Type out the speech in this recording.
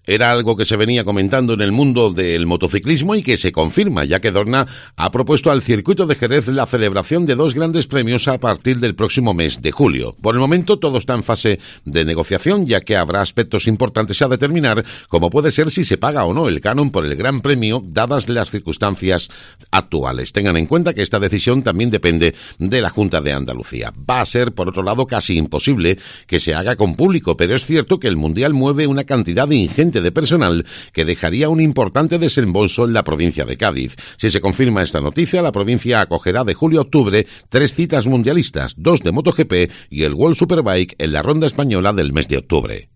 Era algo que se venía comentando en el mundo del motociclismo y que se confirma, ya que Dorna ha propuesto al circuito de Jerez la celebración de 2 grandes premios a partir del próximo mes de julio. Por el momento todo está en fase de negociación, ya que habrá aspectos importantes a determinar, como puede ser si se paga o no el canon por el Gran Premio, dadas las circunstancias actuales. Tengan en cuenta que esta decisión también depende de la Junta de Andalucía. Va a ser, por otro lado, casi imposible que se haga con público, pero es cierto que el Mundial mueve una cantidad ingente de personal que dejaría un importante desembolso en la provincia de Cádiz. Si se confirma esta noticia, la provincia acogerá de julio a octubre 3 citas mundialistas, 2 de MotoGP y el World Superbike en la ronda española del mes de octubre.